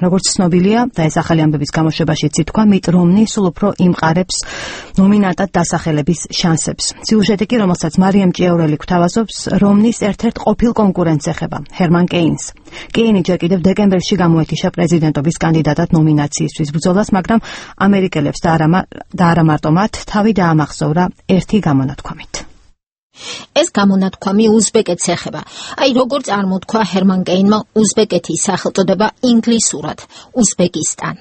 როგორც ცნობილია და ეს ახალი ამბების გამოშვებაშიც ითქვა, მიტ რომნი სულ უფრო იმყარებს ნომინანტად დასახელების შანსებს. სიუჟეტი კი, რომელსაც მარიამ ჭიაურელი გვთავაზობს, რომნის ერთ-ერთ ყოფილ კონკურენტს ეხება, ჰერმან კეინს. კეინი ჯერ კიდევ დეკემბერში გამოეთიშა პრეზიდენტობის კანდიდატად ნომინაციისთვის ბრძოლას, მაგრამ ამერიკელებს და არა მარტო მათ თავი დაამახსოვრა ერთი გამონათქვამით. ეს გამონათქვამი უზბეკეთს ეხება. აი როგორც წარმოთქვა ჰერმან კეინმა, უზბეკეთის სახელწოდება ინგლისურად უზბეკისტანი.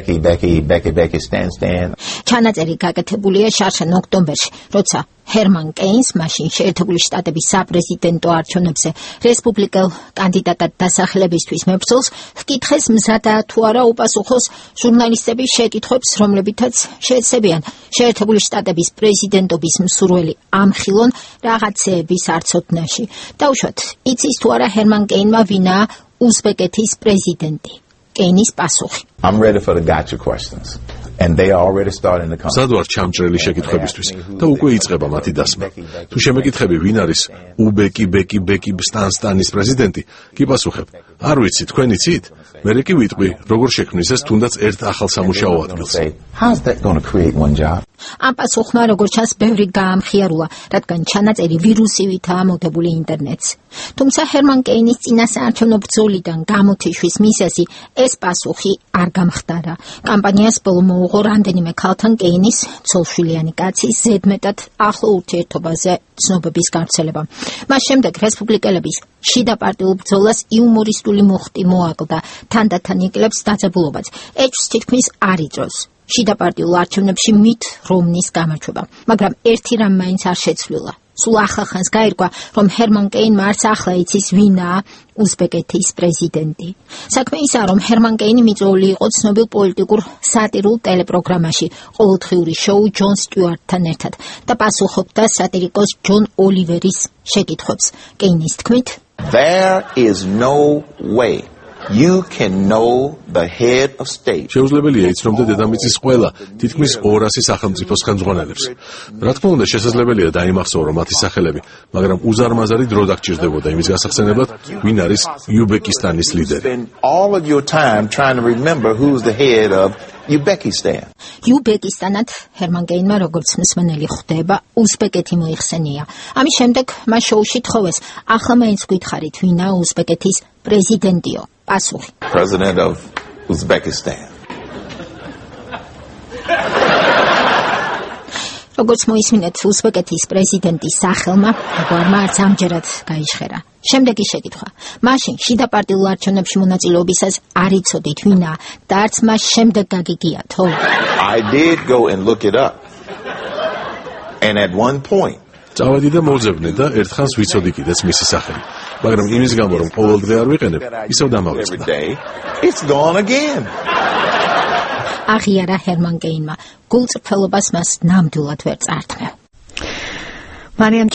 ჩანაწერი გაკეთებულია შარშან ოქტომბერში, როცა ჰერმან კეინს მაშინ შეერთებული შტატების საპრეზიდენტო არჩევნებზე რესპუბლიკელ კანდიდატად დასახელებისთვის მებრძოლს ჰკითხეს მზადაა თუ არა უპასუხოს ჟურნალისტების შეკითხვებს, რომლებითაც შეეცებიან შეერთებული შტატების პრეზიდენტობის მსურველი ამხილონ რაღაცეების არცოდნაში. დაუშვათ, იცის თუ არა ჰერმან კეინმა ვინაა უზბეკეთის პრეზიდენტი. კეინის პასუხი. I'm ready for the gotcha questions. And they are already starting to come. სადვარ ჩამჭრელი შეკითხვებისთვის და უკვე იწყება მათი დასმა. თუ შემეკითხები ვინ არის უბეკი სტანის პრეზიდენტი, კი პასუხებ. არ ვიცი, თქვენ იცით? მერე კი ვიტყვი, როგორ შექმნის ეს თუნდაც ერთ ახალ სამუშაო ადგილს. How's that going to create one job? ამ პასუხმა როგორც ჩანს ბევრი გაამხიარულა, რადგან ჩანაწერი ვირუსივითაა მოდებული ინტერნეტს. თუმცა ჰერმან კეინის წინასაარჩევნო ბრძოლიდან გამოთიშვის მიზეზი ეს პასუხი არ გამხდარა. კამპანიას ბოლო მოუღო რამდენიმე ქალთან კეინის ცოლშვილიანი კაცის ზედმეტად ახლო ურთიერთობაზე ცნობების გავრცელება. მას შემდეგ რესპუბლიკელების შიდა პარტიულ ბრძოლას იუმორისტული მუხტი მოაკლდა, თანდათან იკლებს დაძაბულობაც. ეჭვს თითქმის არ იწვევს შიდა პარტიულ არჩევნებში მიტ რომნის გამარჯვება, მაგრამ ერთი რამ მაინც არ შეცვლილა. სულ ახლახანს გაირკვა, რომ ჰერმან კეინმა არც ახლა იცის ვინაა უზბეკეთის პრეზიდენტი. საქმე ისაა, რომ ჰერმან კეინი მიწვეული იყო ცნობილ პოლიტიკურ სატირულ ტელეპროგრამაში ყოველდღიური შოუ ჯონ სტიუარტთან ერთად და პასუხობდა სატირიკოს ჯონ ოლივერის შეკითხვებს. კეინის თქმით, There is no way you can know the head of state. შეუძლებელია იცნობდა დედამიწის ყველა თითქმის 200 სახელმწიფოს ხელმძღვანელებს. რა თქმა უნდა, შესაძლებელია დაიმახსოვრო მათი სახელები, მაგრამ უზარმაზარი დრო დაგჭირდებოდა იმის გასახსენებლად, ვინ არის უზბეკისტანის ლიდერი. All of your time trying to remember who's the head of Uzbekistan. უზბეკისტანად ჰერმან კეინმა როგორც მსმენელი ხვდება, უზბეკეთი მოიხსენია. ამის შემდეგ მას შოუში თხოვეს, ახლა მაინც გითხარით, ვინაა უზბეკეთის პრეზიდენტიო? პასუხი. President of Uzbekistan. როგორც მოისმინეთ, უზბეკეთის პრეზიდენტის სახელმა გვარმა არც ამჯერად გაიჟღერა. შემდეგი შეკითხვა. მაშინ შიდა პარტიულ არჩევნებში მონაწილეობისას არ იცოდით ვინაა და არც მას შემდეგ გაგიგია, თო? I did go and look it up. And at one point წავედი და მოძებნე და ერთხანს ვიცოდი კიდეც მისი სახელი, მაგრამ იმის გამო რომ ყოველდღე არ ვიყენებ, ისევ დამავიწყდა. It's gone again. აღიარა ჰერმან კეინმა. გულწრფელობას მას ნამდვილად ვერ წართმევ. მარიამ